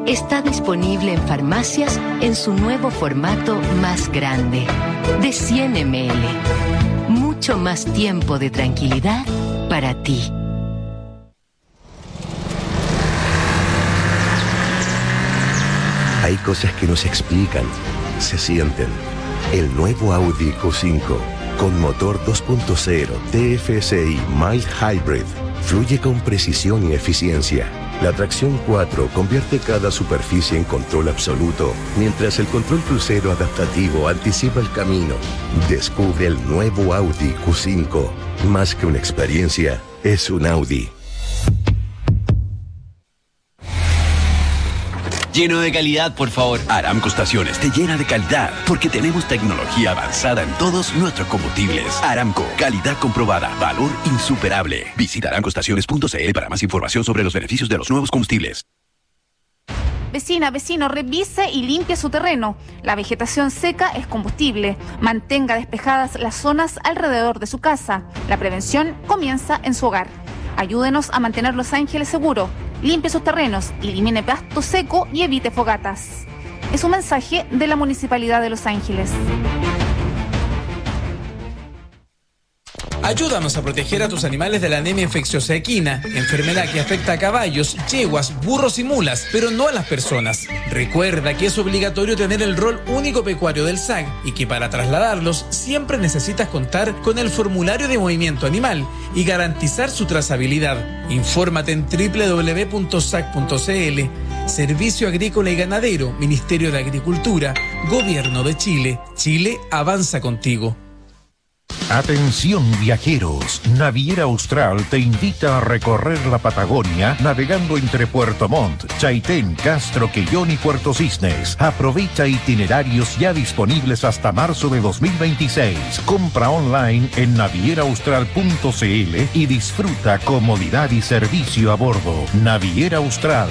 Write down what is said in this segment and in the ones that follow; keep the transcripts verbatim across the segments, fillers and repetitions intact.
está disponible en farmacias en su nuevo formato más grande, de cien mililitros. Mucho más tiempo de tranquilidad para ti. Hay cosas que no se explican, se sienten. El nuevo Audi Q cinco, con motor dos punto cero T F S I Mild Hybrid, fluye con precisión y eficiencia. La tracción cuatro convierte cada superficie en control absoluto, mientras el control crucero adaptativo anticipa el camino. Descubre el nuevo Audi Q cinco. Más que una experiencia, es un Audi. Lleno de calidad, por favor. Aramco Estaciones te llena de calidad, porque tenemos tecnología avanzada en todos nuestros combustibles. Aramco, calidad comprobada, valor insuperable. Visita aramco estaciones punto c l para más información sobre los beneficios de los nuevos combustibles. Vecina, vecino, revise y limpie su terreno. La vegetación seca es combustible. Mantenga despejadas las zonas alrededor de su casa. La prevención comienza en su hogar. Ayúdenos a mantener Los Ángeles seguro. Limpie sus terrenos, elimine pasto seco y evite fogatas. Es un mensaje de la Municipalidad de Los Ángeles. Ayúdanos a proteger a tus animales de la anemia infecciosa equina, enfermedad que afecta a caballos, yeguas, burros y mulas, pero no a las personas. Recuerda que es obligatorio tener el rol único pecuario del S A C y que para trasladarlos siempre necesitas contar con el formulario de movimiento animal y garantizar su trazabilidad. Infórmate en doble u doble u doble u punto s a c punto c l. Servicio Agrícola y Ganadero, Ministerio de Agricultura, Gobierno de Chile. Chile avanza contigo. Atención viajeros, Naviera Austral te invita a recorrer la Patagonia navegando entre Puerto Montt, Chaitén, Castro, Quellón y Puerto Cisnes. Aprovecha itinerarios ya disponibles hasta marzo de dos mil veintiséis. Compra online en naviera austral punto c l y disfruta comodidad y servicio a bordo. Naviera Austral.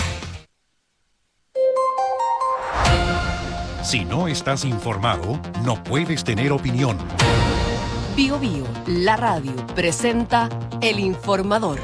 Si no estás informado, no puedes tener opinión. Bio Bio, la radio, presenta El Informador.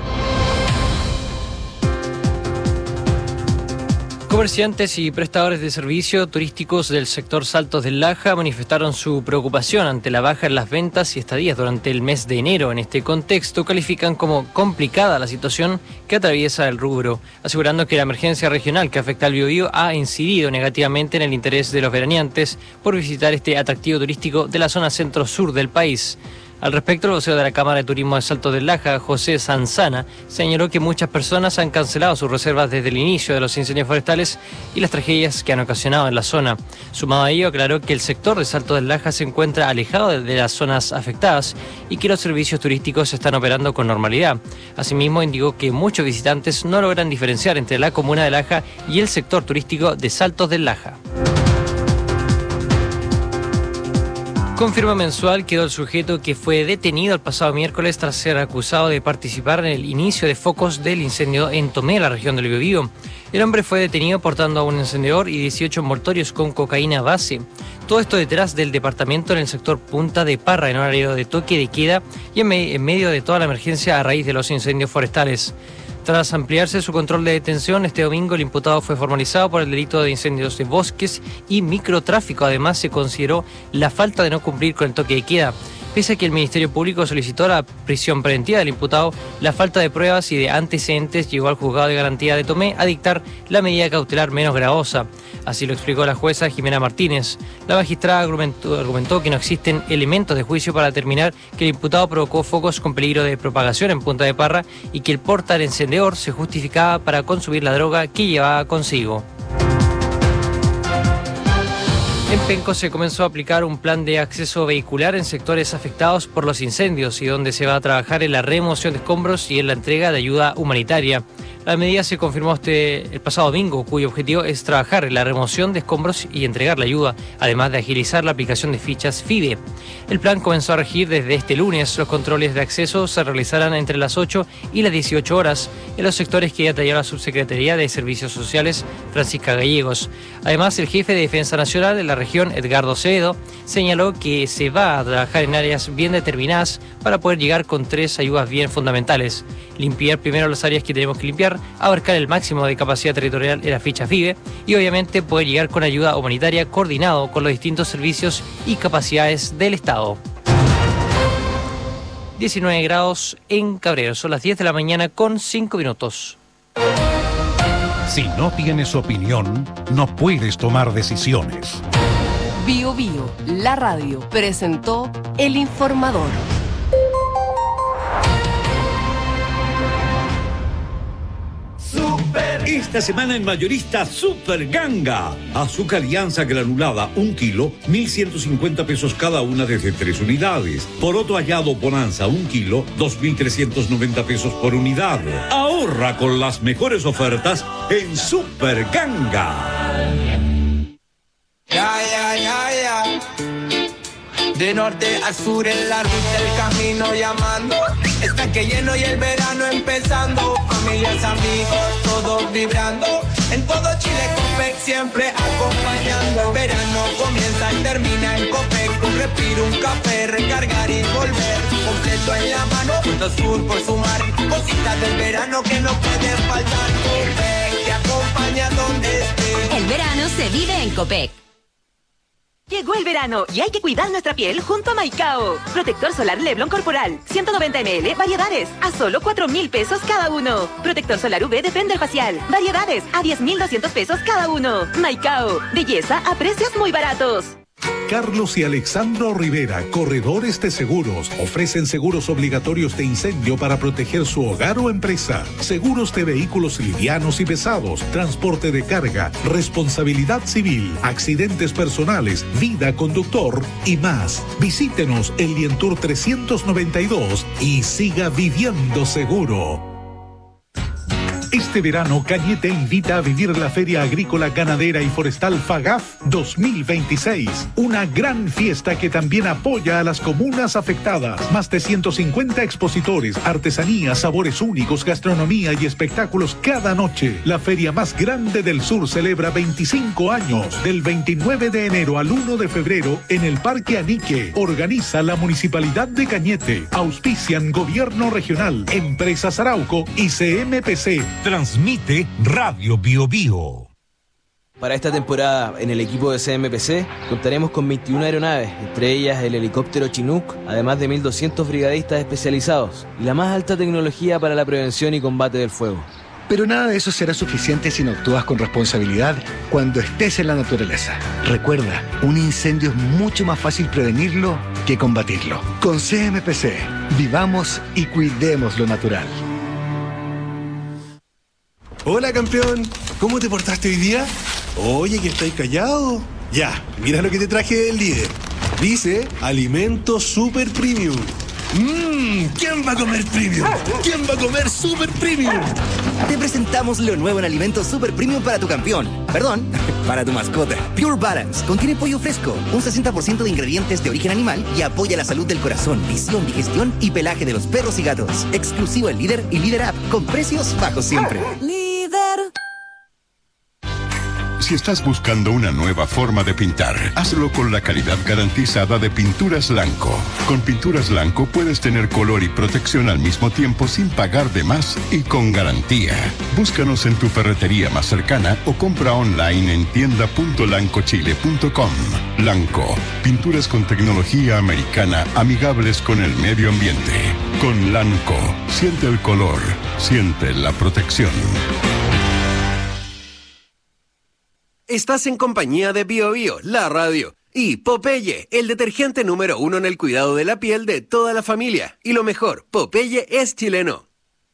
Comerciantes y prestadores de servicios turísticos del sector Saltos del Laja manifestaron su preocupación ante la baja en las ventas y estadías durante el mes de enero. En este contexto, califican como complicada la situación que atraviesa el rubro, asegurando que la emergencia regional que afecta al Biobío ha incidido negativamente en el interés de los veraneantes por visitar este atractivo turístico de la zona centro-sur del país. Al respecto, el vocero de la Cámara de Turismo de Saltos del Laja, José Sanzana, señaló que muchas personas han cancelado sus reservas desde el inicio de los incendios forestales y las tragedias que han ocasionado en la zona. Sumado a ello, aclaró que el sector de Saltos del Laja se encuentra alejado de las zonas afectadas y que los servicios turísticos están operando con normalidad. Asimismo, indicó que muchos visitantes no logran diferenciar entre la comuna de Laja y el sector turístico de Saltos del Laja. Con firma mensual quedó el sujeto que fue detenido el pasado miércoles tras ser acusado de participar en el inicio de focos del incendio en Tomé, la región del Biobío. El hombre fue detenido portando a un encendedor y dieciocho envoltorios con cocaína base. Todo esto detrás del departamento en el sector Punta de Parra, en horario de toque de queda y en, me- en medio de toda la emergencia a raíz de los incendios forestales. Tras ampliarse su control de detención, este domingo el imputado fue formalizado por el delito de incendios de bosques y microtráfico. Además, se consideró la falta de no cumplir con el toque de queda. Pese a que el Ministerio Público solicitó la prisión preventiva del imputado, la falta de pruebas y de antecedentes llevó al juzgado de garantía de Tomé a dictar la medida cautelar menos gravosa. Así lo explicó la jueza Jimena Martínez. La magistrada argumentó, argumentó que no existen elementos de juicio para determinar que el imputado provocó focos con peligro de propagación en Punta de Parra y que el portar encendedor se justificaba para consumir la droga que llevaba consigo. En Penco se comenzó a aplicar un plan de acceso vehicular en sectores afectados por los incendios y donde se va a trabajar en la remoción de escombros y en la entrega de ayuda humanitaria. La medida se confirmó este, el pasado domingo, cuyo objetivo es trabajar en la remoción de escombros y entregar la ayuda, además de agilizar la aplicación de fichas FIDE. El plan comenzó a regir desde este lunes. Los controles de acceso se realizarán entre las ocho y las dieciocho horas en los sectores que detalló la Subsecretaría de Servicios Sociales, Francisca Gallegos. Además, el jefe de Defensa Nacional de la región, Edgardo Cedo, señaló que se va a trabajar en áreas bien determinadas para poder llegar con tres ayudas bien fundamentales: limpiar primero las áreas que tenemos que limpiar, abarcar el máximo de capacidad territorial en la ficha FIBE y obviamente poder llegar con ayuda humanitaria coordinado con los distintos servicios y capacidades del Estado. diecinueve grados en Cabrero, son las diez de la mañana con cinco minutos. Si no tienes opinión, no puedes tomar decisiones. Bio Bio, la radio, presentó El Informador. Esta semana en mayorista Super Ganga. Azúcar Alianza granulada, un kilo, mil ciento cincuenta pesos cada una desde tres unidades. Poroto hallado Bonanza, un kilo, dos mil trescientos noventa pesos por unidad. Ahorra con las mejores ofertas en Super Ganga. Ya, ya, ya, ya. De norte a sur en la ruta el camino llamando. Está que lleno y el verano empezando. Familias, amigos, todos vibrando. En todo Chile Copec siempre acompañando. El verano comienza y termina en Copec. Un respiro, un café, recargar y volver. Completo en la mano, punto sur por sumar. Cositas del verano que no pueden faltar. Copec te acompaña donde estés. El verano se vive en Copec. Llegó el verano y hay que cuidar nuestra piel junto a Maicao. Protector solar Leblon Corporal, ciento noventa mililitros, variedades, a solo cuatro mil pesos cada uno. Protector solar U V Defender Facial, variedades, a diez mil doscientos pesos cada uno. Maicao, belleza a precios muy baratos. Carlos y Alexandro Rivera, corredores de seguros, ofrecen seguros obligatorios de incendio para proteger su hogar o empresa, seguros de vehículos livianos y pesados, transporte de carga, responsabilidad civil, accidentes personales, vida conductor y más. Visítenos en Lientour trescientos noventa y dos y siga viviendo seguro. Este verano, Cañete invita a vivir la Feria Agrícola, Ganadera y Forestal FAGAF dos mil veintiséis. Una gran fiesta que también apoya a las comunas afectadas. Más de ciento cincuenta expositores, artesanías, sabores únicos, gastronomía y espectáculos cada noche. La feria más grande del sur celebra veinticinco años. Del veintinueve de enero al uno de febrero en el Parque Anique. Organiza la Municipalidad de Cañete. Auspician Gobierno Regional, Empresas Arauco y C M P C. Transmite Radio Bio Bio. Para esta temporada, en el equipo de C M P C, contaremos con veintiuna aeronaves, entre ellas el helicóptero Chinook, además de mil doscientos brigadistas especializados y la más alta tecnología para la prevención y combate del fuego. Pero nada de eso será suficiente si no actúas con responsabilidad cuando estés en la naturaleza. Recuerda, un incendio es mucho más fácil prevenirlo que combatirlo. Con C M P C, vivamos y cuidemos lo natural. Hola, campeón. ¿Cómo te portaste hoy día? Oye, que estáis callado. Ya, mira lo que te traje del líder. Dice Alimento Super Premium. Mmm, ¿quién va a comer premium? ¿Quién va a comer super premium? Te presentamos lo nuevo en Alimentos Super Premium para tu campeón. Perdón, para tu mascota. Pure Balance contiene pollo fresco, un sesenta por ciento de ingredientes de origen animal y apoya la salud del corazón, visión, digestión y pelaje de los perros y gatos. Exclusivo en Líder y Líder App, con precios bajos siempre. Líder. Si estás buscando una nueva forma de pintar, hazlo con la calidad garantizada de Pinturas Lanco. Con Pinturas Lanco puedes tener color y protección al mismo tiempo sin pagar de más y con garantía. Búscanos en tu ferretería más cercana o compra online en tienda punto lanco chile punto com. Lanco, pinturas con tecnología americana amigables con el medio ambiente. Con Lanco, siente el color, siente la protección. Estás en compañía de Bio Bio, la radio, y Popeye, el detergente número uno en el cuidado de la piel de toda la familia. Y lo mejor, Popeye es chileno.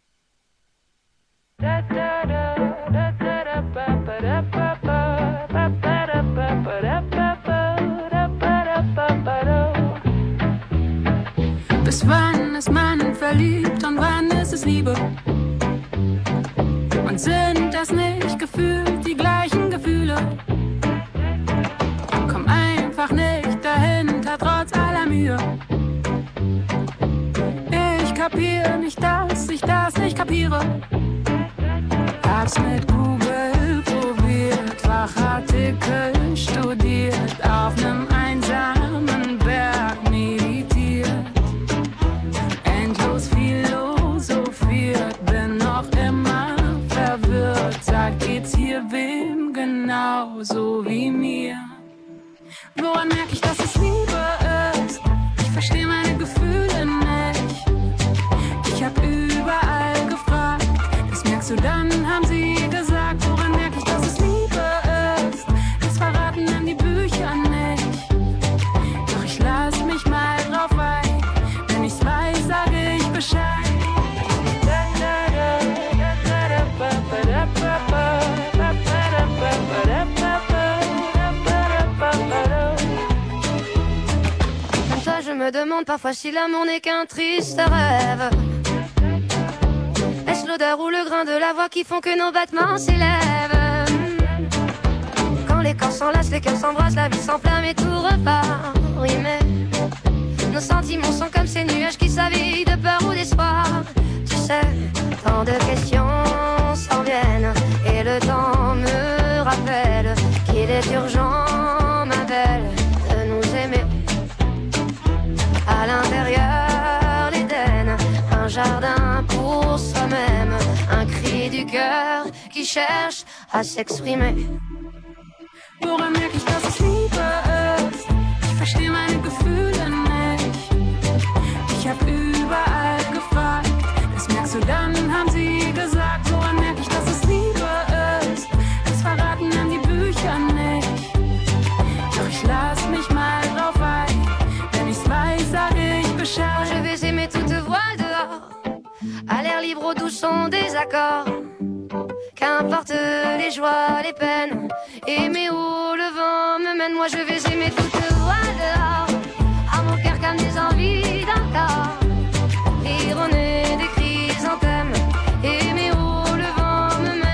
Bis wann ist man verliebt und wann ist es Liebe? Und sind das nicht gefühlt die gleichen Gefühle? Komm einfach nicht dahinter, trotz aller Mühe. Ich kapiere nicht, dass ich das nicht kapiere. Leben genauso wie mir. Woran merke ich, dass es Liebe ist? Ich verstehe meine Gefühle nicht. Ich hab überall gefragt, das merkst du dann, haben sie gesagt. Woran merke ich, dass es Liebe ist? Das verraten dann die Bücher nicht. Doch ich lass mich mal drauf ein, wenn ich's weiß, sage ich Bescheid. Je me demande parfois si l'amour n'est qu'un triste rêve. Est-ce l'odeur ou le grain de la voix qui font que nos battements s'élèvent? Quand les corps s'enlacent, les cœurs s'embrassent, la vie s'enflamme et tout repart. Oui mais nos sentiments sont comme ces nuages qui s'habillent de peur ou d'espoir. Tu sais, tant de questions s'en viennent et le temps me rappelle qu'il est urgent, ma belle, de nous aimer. À l'intérieur, l'Éden, un jardin pour soi-même, un cri du cœur qui cherche à s'exprimer. Woran merke ich, dass es Liebe ist? Ich verstehe meine Gefühle nicht. Ich hab überall gefragt, das merkst du dann, haben sie gesagt. Woran merke ich, dass es Liebe ist? Das verraten dann die Bücher nicht. Doch ich lass mich mal drauf ein, wenn ich's weiß, sage ich Bescheid. Je vais aimer toute voile dehors, à l'air libre au doux son des accords. Qu'importe les joies, les peines, aimer où le vent me mène. Moi je vais aimer toute voile dehors, à mon cœur comme des envies d'un corps. Ironer des chrysanthèmes, aimer où le vent me mène.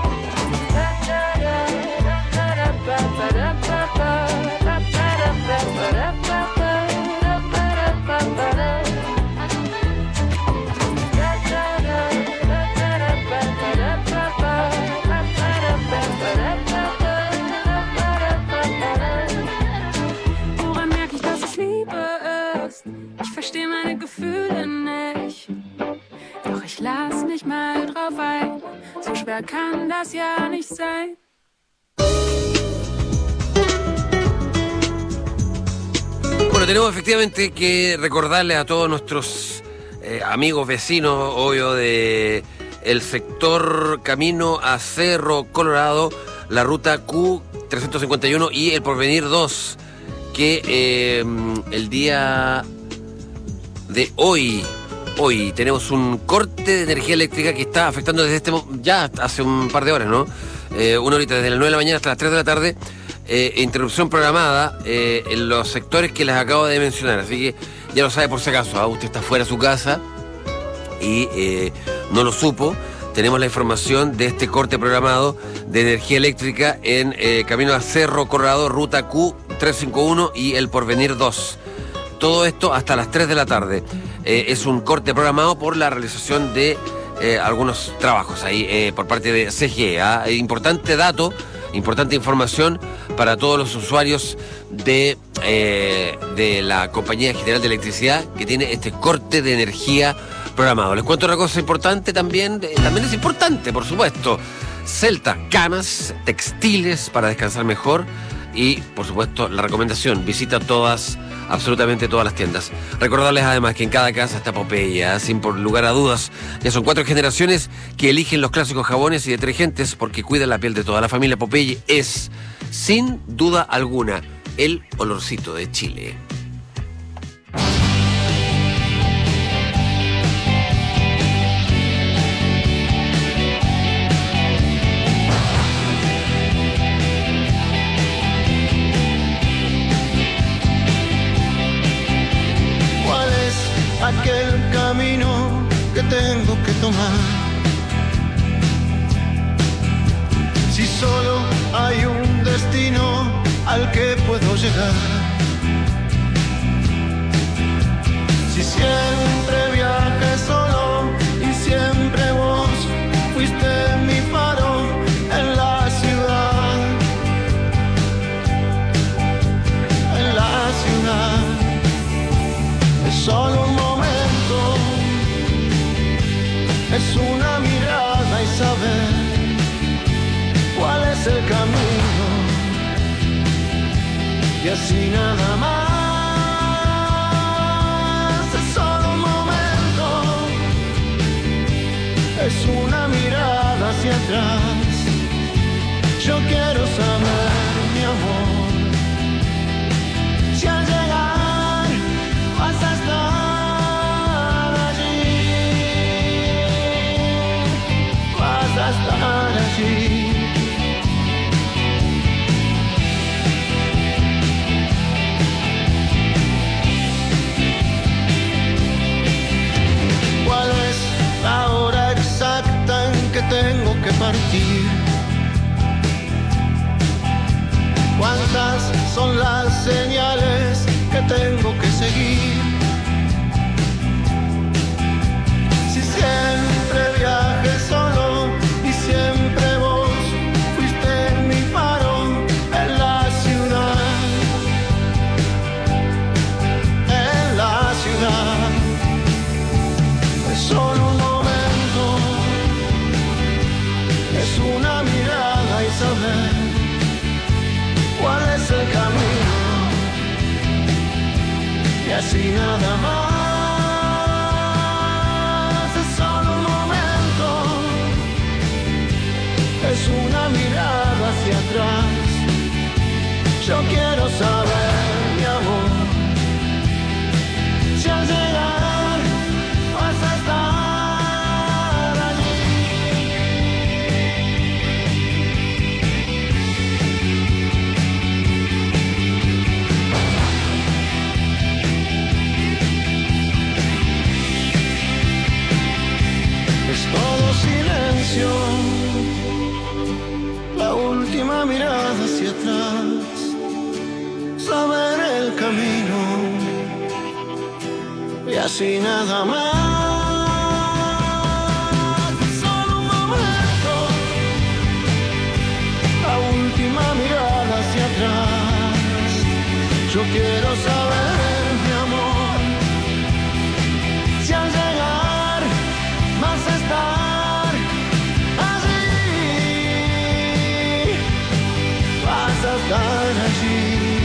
Woran merke ich, dass es Liebe ist? Ich verstehe meine Gefühle nicht. Doch ich lass mich mal drauf ein, so schwer kann das ja nicht sein. Bueno, tenemos efectivamente que recordarles a todos nuestros eh, amigos, vecinos, obvio, de el sector camino a Cerro Colorado, la ruta Q trescientos cincuenta y uno y el Porvenir dos, que eh, el día de hoy, hoy tenemos un corte de energía eléctrica que está afectando desde este mo- ya hace un par de horas, ¿no? Eh, una horita, desde las nueve de la mañana hasta las tres de la tarde. Eh, interrupción programada eh, en los sectores que les acabo de mencionar, así que ya lo sabe por si acaso, ¿ah? Usted está fuera de su casa y eh, no lo supo. Tenemos la información de este corte programado de energía eléctrica en eh, camino a Cerro Colorado, ruta Q trescientos cincuenta y uno y el Porvenir dos. Todo esto hasta las tres de la tarde. Eh, es un corte programado por la realización de eh, algunos trabajos ahí eh, por parte de C G E. ¿ah? Importante dato, importante información para todos los usuarios de, eh, de la Compañía General de Electricidad, que tiene este corte de energía programado. Les cuento una cosa importante también, eh, también es importante, por supuesto. Celta, camas, textiles para descansar mejor y, por supuesto, la recomendación, visita todas, absolutamente todas las tiendas. Recordarles además que en cada casa está Popeye, sin por lugar a dudas. Ya son cuatro generaciones que eligen los clásicos jabones y detergentes porque cuidan la piel de toda la familia. Popeye es, sin duda alguna, el olorcito de Chile. ¿Cuál es aquel camino que tengo que tomar? Si solo hay un destino al que puedo llegar. Si siempre viajé solo y siempre vos fuiste mi faro en la ciudad, en la ciudad. Es solo un momento, es una mirada y saber cuál es el camino y así nada más. Es solo un momento, es una mirada hacia atrás. Yo quiero saber, mi amor, si al llegar vas a estar allí, vas a estar allí. ¿Cuál es la hora exacta en que tengo que partir? ¿Cuántas son las señales que tengo que seguir? Si siempre viajé solo y siempre vos fuiste mi faro en la ciudad, en la ciudad. Es solo un momento, es una mirada y saber cuál es el camino, y así nada más. Es solo un momento, es una mirada hacia atrás. Yo quiero saber, mi amor, si al llegar vas a estar allí. Todo silencio, la última mirada hacia atrás, saber el camino y así nada más. Solo un momento, la última mirada hacia atrás. Yo quiero saber, mi amor, si al llegar vas a estar allí, vas a estar allí.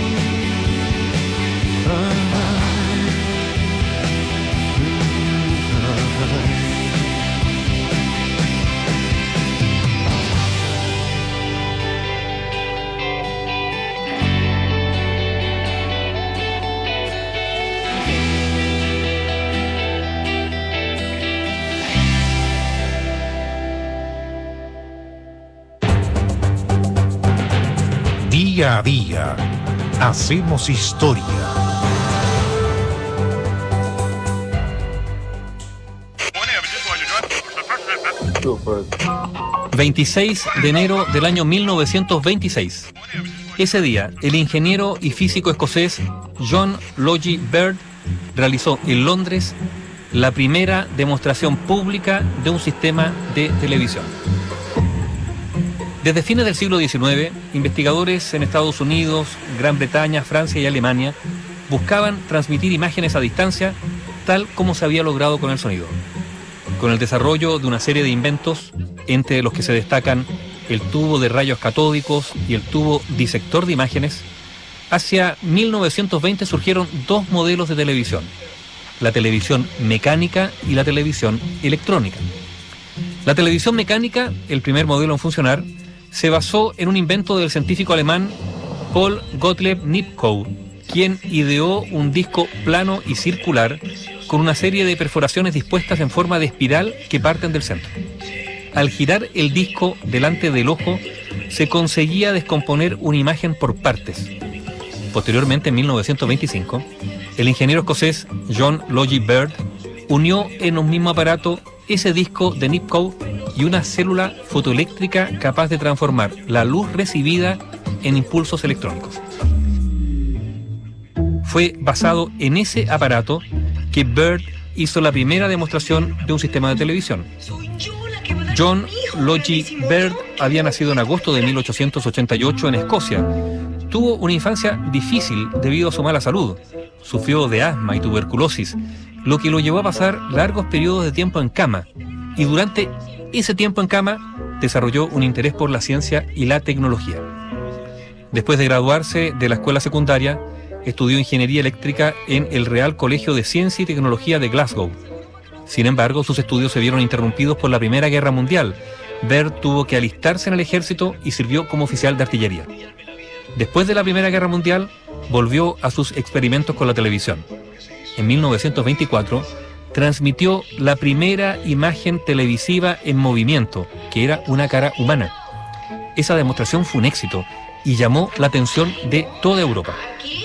Día a día, hacemos historia. veintiséis de enero del año mil novecientos veintiséis. Ese día, el ingeniero y físico escocés John Logie Baird realizó en Londres la primera demostración pública de un sistema de televisión. Desde fines del siglo diecinueve, investigadores en Estados Unidos, Gran Bretaña, Francia y Alemania buscaban transmitir imágenes a distancia tal como se había logrado con el sonido. Con el desarrollo de una serie de inventos, entre los que se destacan el tubo de rayos catódicos y el tubo disector de imágenes, hacia mil novecientos veinte surgieron dos modelos de televisión: la televisión mecánica y la televisión electrónica. La televisión mecánica, el primer modelo en funcionar, se basó en un invento del científico alemán Paul Gottlieb Nipkow, quien ideó un disco plano y circular con una serie de perforaciones dispuestas en forma de espiral que parten del centro. Al girar el disco delante del ojo, se conseguía descomponer una imagen por partes. Posteriormente, en mil novecientos veinticinco, el ingeniero escocés John Logie Baird unió en un mismo aparato ese disco de Nipkow y una célula fotoeléctrica capaz de transformar la luz recibida en impulsos electrónicos. Fue basado en ese aparato que Baird hizo la primera demostración de un sistema de televisión. John Logie Baird había nacido en agosto de mil ochocientos ochenta y ocho en Escocia. Tuvo una infancia difícil debido a su mala salud. Sufrió de asma y tuberculosis, lo que lo llevó a pasar largos periodos de tiempo en cama. Y durante ese tiempo en cama desarrolló un interés por la ciencia y la tecnología. Después de graduarse de la escuela secundaria, estudió ingeniería eléctrica en el Real Colegio de Ciencia y Tecnología de Glasgow. Sin embargo, sus estudios se vieron interrumpidos por la Primera Guerra Mundial. Baird tuvo que alistarse en el ejército y sirvió como oficial de artillería. Después de la Primera Guerra Mundial, volvió a sus experimentos con la televisión. En mil novecientos veinticuatro, transmitió la primera imagen televisiva en movimiento, que era una cara humana. Esa demostración fue un éxito y llamó la atención de toda Europa.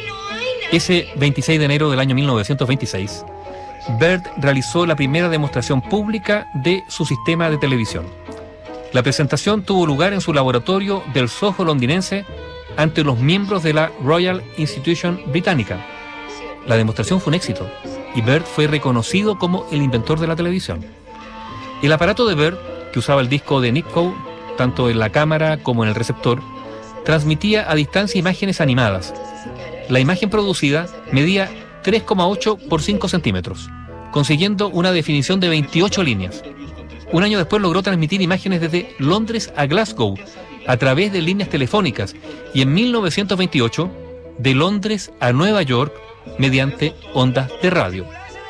Ese veintiséis de enero del año mil novecientos veintiséis, Baird realizó la primera demostración pública de su sistema de televisión. La presentación tuvo lugar en su laboratorio del Soho londinense ante los miembros de la Royal Institution británica. La demostración fue un éxito y Baird fue reconocido como el inventor de la televisión. El aparato de Baird, que usaba el disco de Nick Cove, tanto en la cámara como en el receptor, transmitía a distancia imágenes animadas. La imagen producida medía tres coma ocho por cinco centímetros, consiguiendo una definición de veintiocho líneas. Un año después logró transmitir imágenes desde Londres a Glasgow a través de líneas telefónicas y en mil novecientos veintiocho de Londres a Nueva York mediante ondas de radio.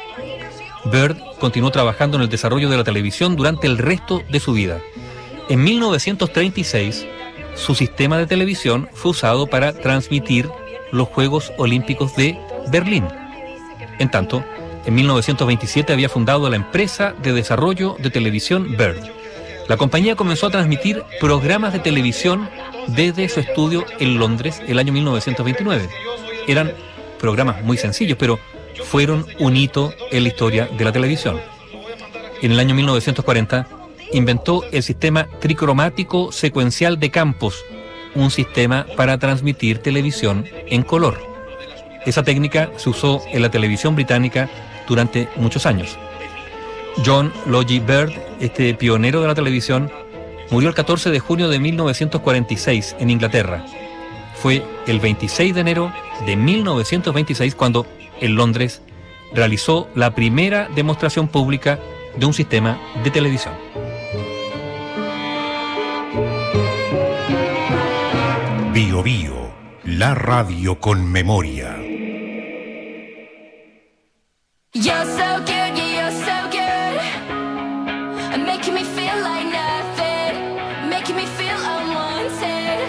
Baird continuó trabajando en el desarrollo de la televisión durante el resto de su vida. En mil novecientos treinta y seis, su sistema de televisión fue usado para transmitir los Juegos Olímpicos de Berlín. En tanto, en mil novecientos veintisiete había fundado la empresa de desarrollo de televisión Baird. La compañía comenzó a transmitir programas de televisión desde su estudio en Londres el año mil novecientos veintinueve. Eran programas muy sencillos, pero fueron un hito en la historia de la televisión. En el año mil novecientos cuarenta inventó el sistema tricromático secuencial de campos, un sistema para transmitir televisión en color. Esa técnica se usó en la televisión británica durante muchos años. John Logie Baird, este pionero de la televisión, murió el catorce de junio de mil novecientos cuarenta y seis en Inglaterra. Fue el veintiséis de enero de mil novecientos veintiséis cuando, en Londres, realizó la primera demostración pública de un sistema de televisión. Bio Bio, la radio con memoria. You're so good, yeah, you're so good. Making me feel like nothing. Making me feel unwanted.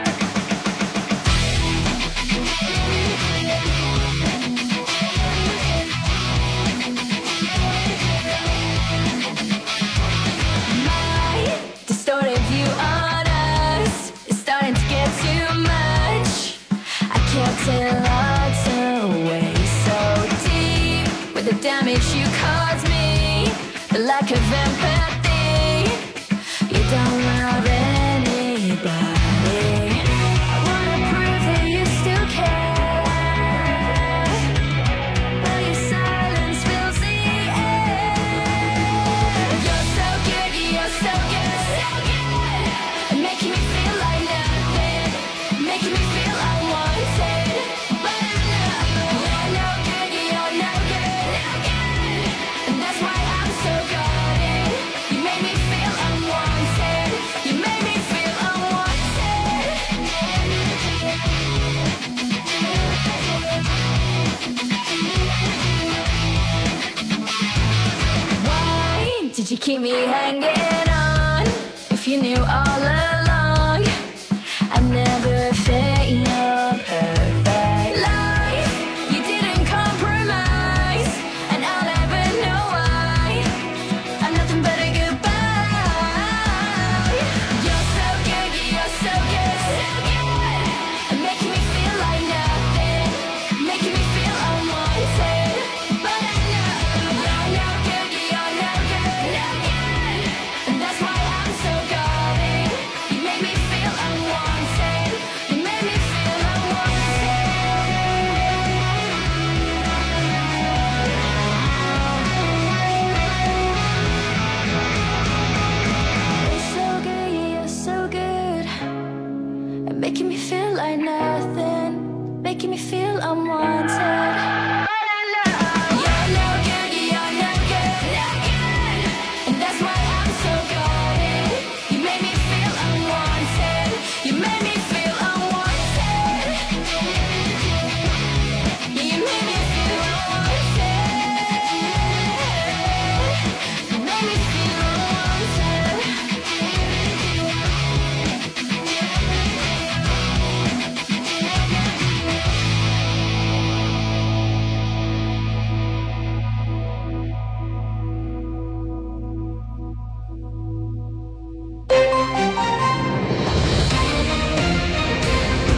My distorted view on us is starting to get too much. I kept it locked away so deep with the damage you caused me, the lack of empathy. You don't love anybody. I wanna prove that you still care, but your silence fills the air. You're so good, you're so good, so good. Making me feel like nothing, making me feel unwanted. But I know you're no good, you're no good, and that's why I'm so guarded. You made me feel unwanted, you made me feel unwanted. Why did you keep me hanging on if you knew all along I'd never fit your perfect life? You didn't compromise, and I'll never know why. I'm nothing but a goodbye. You're so good, you're so good, so good. Making me feel like nothing, making me feel unwanted. But I know you're no good, you're no good, no good, and that's why I'm so guarded. You make me feel unwanted, you make me feel unwanted. You're so good, you're so good at making me feel like nothing, making me feel unwanted. You're no good, you're no good, no good, and that's why I'm so guarded. You made me feel unwanted, you made me feel unwanted.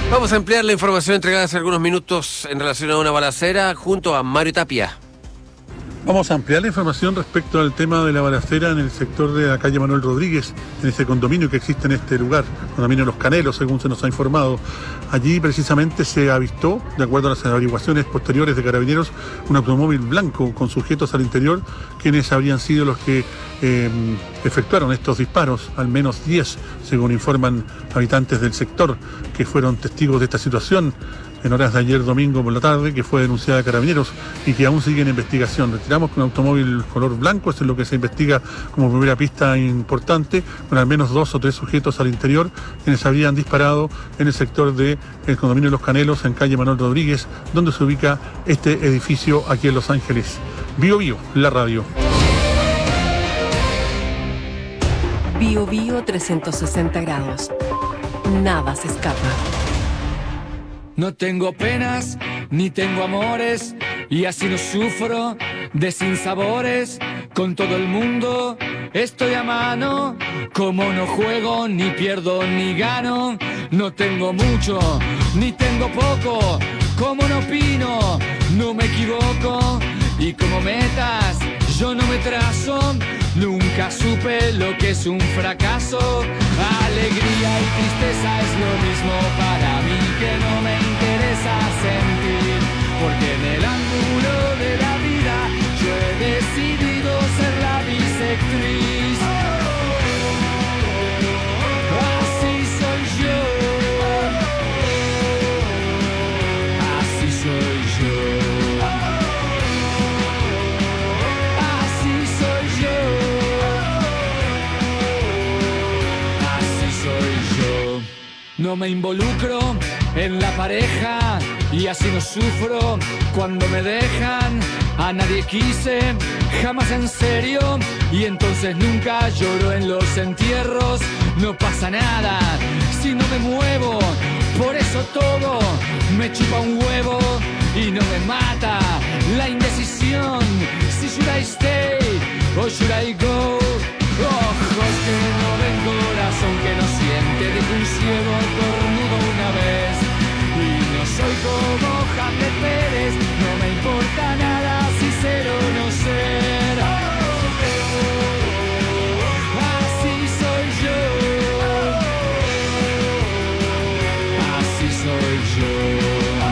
Vamos a ampliar la información entregada hace algunos minutos en relación a una balacera junto a Mario Tapia. Vamos a ampliar la información respecto al tema de la balacera en el sector de la calle Manuel Rodríguez, en ese condominio que existe en este lugar, condominio Los Canelos, según se nos ha informado. Allí precisamente se avistó, de acuerdo a las averiguaciones posteriores de Carabineros, un automóvil blanco con sujetos al interior, quienes habrían sido los que eh, efectuaron estos disparos, al menos diez, según informan habitantes del sector, que fueron testigos de esta situación en horas de ayer domingo por la tarde, que fue denunciada a Carabineros y que aún sigue en investigación. Retiramos con un automóvil color blanco, eso es lo que se investiga como primera pista importante, con al menos dos o tres sujetos al interior, quienes habrían disparado en el sector del condominio Los Canelos, en calle Manuel Rodríguez, donde se ubica este edificio aquí en Los Ángeles. Bio Bio, la radio. Bio Bio trescientos sesenta grados. Nada se escapa. No tengo penas, ni tengo amores, y así no sufro de sinsabores. Con todo el mundo estoy a mano, como no juego, ni pierdo, ni gano. No tengo mucho, ni tengo poco, como no opino, no me equivoco. Y como metas yo no me trazo, nunca supe lo que es un fracaso. Alegría y tristeza es lo mismo para mí, que no me interesa sentir, porque en el ángulo de la vida yo he decidido ser la bisectriz. Así soy yo, así soy yo. No me involucro en la pareja y así no sufro cuando me dejan. A nadie quise, jamás en serio, y entonces nunca lloro en los entierros. No pasa nada si no me muevo, por eso todo me chupa un huevo y no me mata la indecisión. Si should I stay o should I go? Ojos que no ven, corazón que no siente, dijo un ciego cornudo una vez. Y no soy como Hamlet Pérez, no me importa nada si ser o no ser. Así soy yo, así soy yo.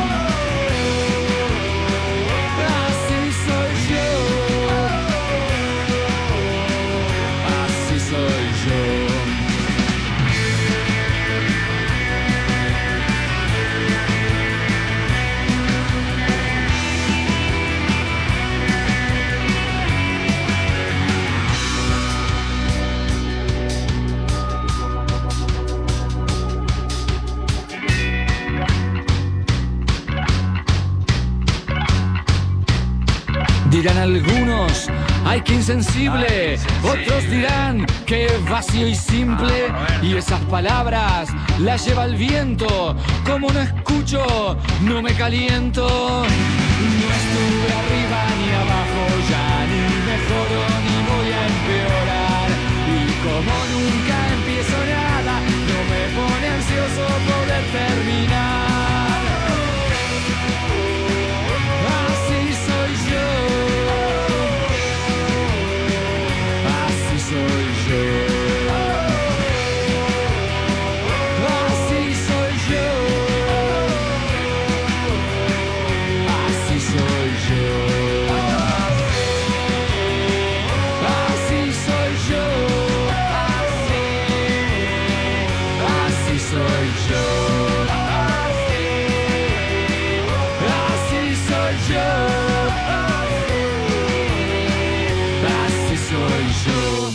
Dirán algunos, ay que insensible, otros dirán que vacío y simple, y esas palabras las lleva el viento. Como no escucho, no me caliento. No estuve arriba ni abajo, ya ni mejoro ni voy a empeorar. Y como nunca empiezo nada, no me pone ansioso poder terminar. Así soy yo. Soy yo, así soy yo, así soy yo, así soy yo, así soy yo, así soy yo, así soy yo.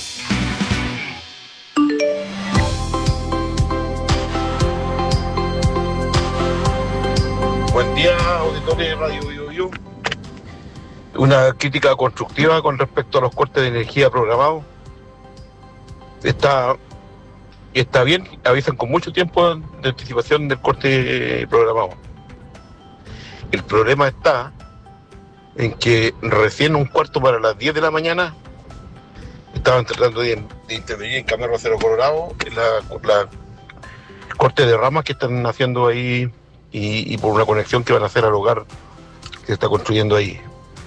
Buen día, auditores de Radio Bio Bio. Una crítica constructiva con respecto a los cortes de energía programados. Está, está bien, avisan con mucho tiempo de anticipación del corte programado. El problema está en que recién un cuarto para las diez de la mañana estaban tratando de, de intervenir en Camargo Cerro Colorado, en la, la corte de ramas que están haciendo ahí y, y por una conexión que van a hacer al hogar que se está construyendo ahí.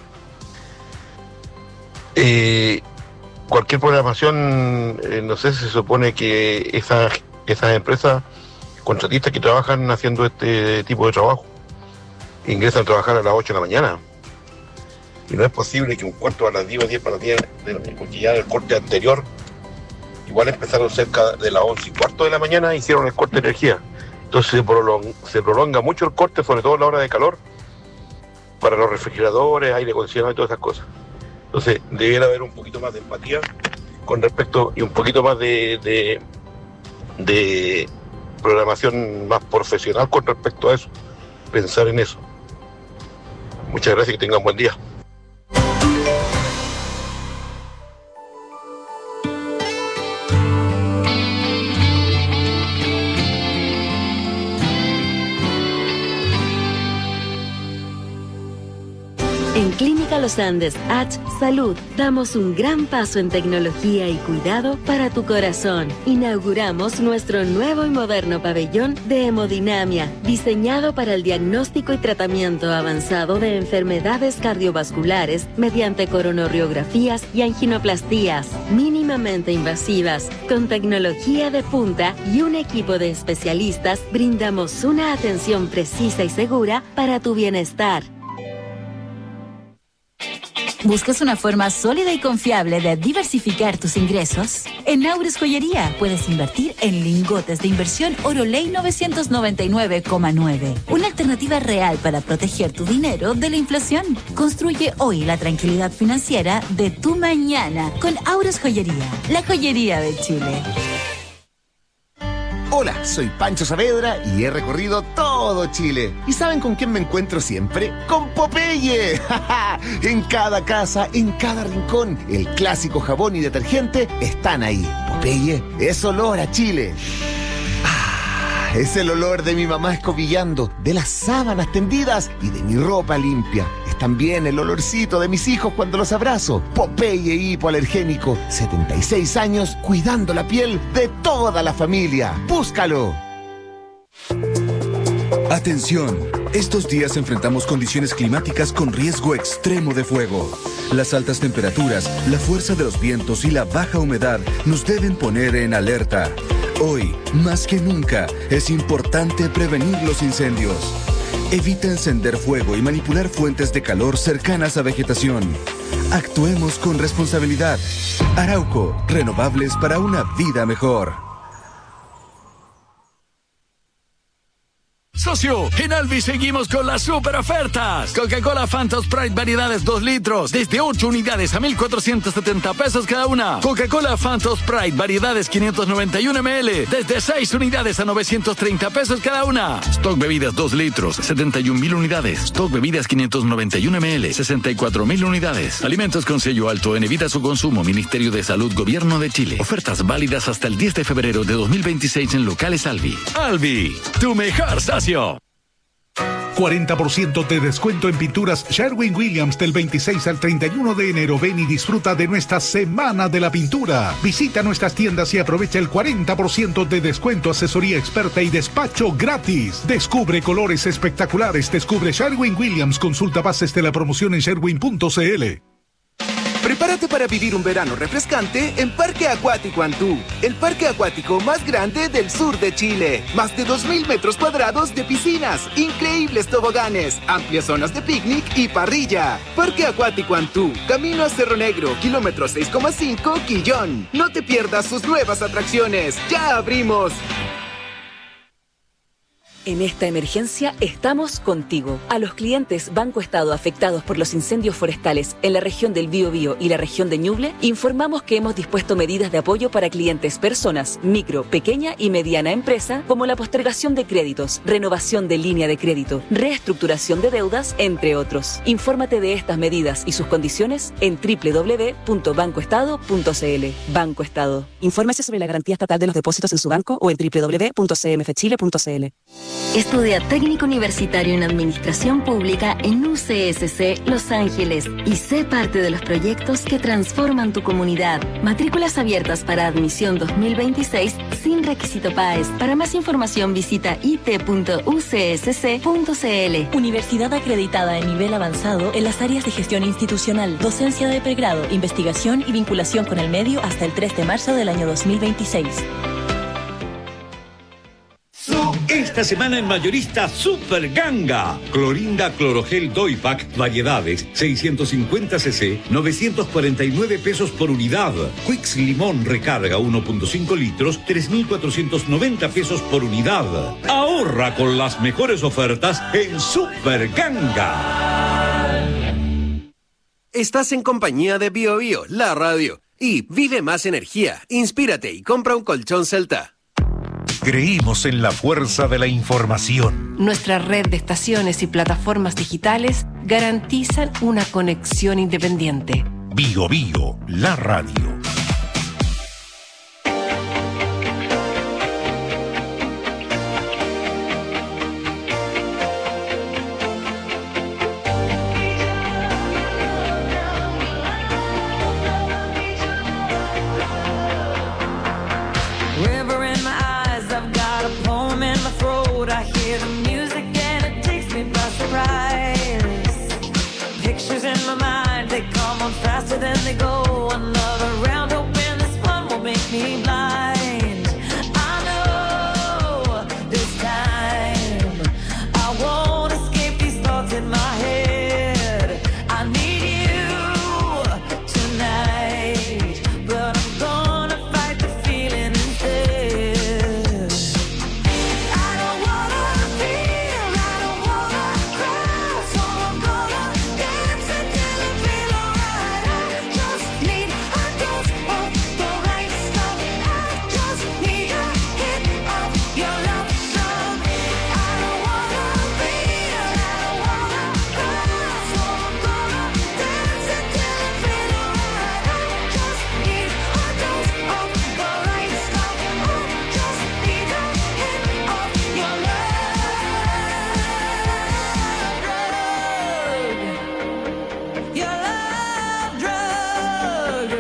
Eh, cualquier programación, eh, no sé, se supone que esas, esas empresas contratistas que trabajan haciendo este tipo de trabajo ingresan a trabajar a las ocho de la mañana. Y no es posible que un cuarto a las diez o diez para las diez, porque ya el corte anterior, igual empezaron cerca de las once y cuarto de la mañana, hicieron el corte de energía. Entonces se prolonga, se prolonga mucho el corte, sobre todo en la hora de calor, para los refrigeradores, aire acondicionado y todas esas cosas. Entonces debiera haber un poquito más de empatía con respecto, y un poquito más de, de, de programación más profesional con respecto a eso, pensar en eso. Muchas gracias y que tengan buen día. En Clínica Los Andes H Salud damos un gran paso en tecnología y cuidado para tu corazón. Inauguramos nuestro nuevo y moderno pabellón de hemodinamia, diseñado para el diagnóstico y tratamiento avanzado de enfermedades cardiovasculares mediante coronariografías y anginoplastías mínimamente invasivas. Con tecnología de punta y un equipo de especialistas, brindamos una atención precisa y segura para tu bienestar. ¿Buscas una forma sólida y confiable de diversificar tus ingresos? En Naures Joyería puedes invertir en lingotes de inversión Oroley novecientos noventa y nueve coma nueve. Una alternativa real para proteger tu dinero de la inflación. Construye hoy la tranquilidad financiera de tu mañana con Aures Joyería, la joyería de Chile. Hola, soy Pancho Saavedra y he recorrido todo Chile. ¿Y saben con quién me encuentro siempre? ¡Con Popeye! En cada casa, en cada rincón, el clásico jabón y detergente están ahí. Popeye es olor a Chile. Ah, es el olor de mi mamá escobillando, de las sábanas tendidas y de mi ropa limpia. Es también el olorcito de mis hijos cuando los abrazo. Popeye hipoalergénico, setenta y seis años cuidando la piel de toda la familia. ¡Búscalo! Atención, estos días enfrentamos condiciones climáticas con riesgo extremo de fuego. Las altas temperaturas, la fuerza de los vientos y la baja humedad nos deben poner en alerta. Hoy, más que nunca, es importante prevenir los incendios. Evita encender fuego y manipular fuentes de calor cercanas a vegetación. Actuemos con responsabilidad. Arauco, renovables para una vida mejor. Socio, en Albi seguimos con las super ofertas. Coca-Cola Fanta Sprite variedades dos litros, desde ocho unidades a mil cuatrocientos setenta pesos cada una. Coca-Cola Fanta Sprite variedades quinientos noventa y uno mililitros, desde seis unidades a novecientos treinta pesos cada una. Stock bebidas dos litros, setenta y un mil unidades. Stock bebidas quinientos noventa y uno mililitros, sesenta y cuatro mil unidades. Alimentos con sello alto en evita su consumo, Ministerio de Salud, Gobierno de Chile. Ofertas válidas hasta el diez de febrero de dos mil veintiséis en locales Albi. Albi, tu mejor socio. cuarenta por ciento de descuento en pinturas Sherwin-Williams del veintiséis al treinta y uno de enero. Ven y disfruta de nuestra Semana de la Pintura. Visita nuestras tiendas y aprovecha el cuarenta por ciento de descuento, asesoría experta y despacho gratis. Descubre colores espectaculares. Descubre Sherwin-Williams. Consulta bases de la promoción en sherwin punto c l. Prepárate para vivir un verano refrescante en Parque Acuático Antú, el parque acuático más grande del sur de Chile. Más de dos mil metros cuadrados de piscinas, increíbles toboganes, amplias zonas de picnic y parrilla. Parque Acuático Antú, camino a Cerro Negro, kilómetro seis coma cinco, Quillón. No te pierdas sus nuevas atracciones. ¡Ya abrimos! En esta emergencia estamos contigo. A los clientes Banco Estado afectados por los incendios forestales en la región del Biobío y la región de Ñuble, informamos que hemos dispuesto medidas de apoyo para clientes personas, micro, pequeña y mediana empresa, como la postergación de créditos, renovación de línea de crédito, reestructuración de deudas, entre otros. Infórmate de estas medidas y sus condiciones en doble u doble u doble u punto banco estado punto c l. Banco Estado. Infórmese sobre la garantía estatal de los depósitos en su banco o en doble u doble u doble u punto c m f chile punto c l. Estudia técnico universitario en administración pública en U C S C Los Ángeles y sé parte de los proyectos que transforman tu comunidad. Matrículas abiertas para admisión dos mil veintiséis sin requisito P A E S. Para más información visita i t punto u c s c punto c l. Universidad acreditada en nivel avanzado en las áreas de gestión institucional, docencia de pregrado, investigación y vinculación con el medio hasta el tres de marzo del año dos mil veintiséis. Esta semana en Mayorista Super Ganga. Clorinda Clorogel Doypack, variedades, seiscientos cincuenta centilitros, novecientos cuarenta y nueve pesos por unidad. Quicks Limón Recarga uno punto cinco litros, tres mil cuatrocientos noventa pesos por unidad. Ahorra con las mejores ofertas en Super Ganga. Estás en compañía de Bio Bio, la radio. Y vive más energía, inspírate y compra un colchón Celta. Creímos en la fuerza de la información. Nuestra red de estaciones y plataformas digitales garantizan una conexión independiente. Bio Bio, la radio. Faster than they go, another round open, this one will make me blind. I know this time I won't escape these thoughts in my head. I need you tonight, but I'm gonna fight the feeling instead. I don't wanna feel, I don't wanna cry, so I'm gonna dance until I feel alright. Just need a dose of the right stuff. I just need a hit of your love song. I don't wanna feel, I don't wanna cry, so I'm gonna dance until I feel alright. I just need a dose of the right stuff. I just need a hit of your love drug. Your love drug.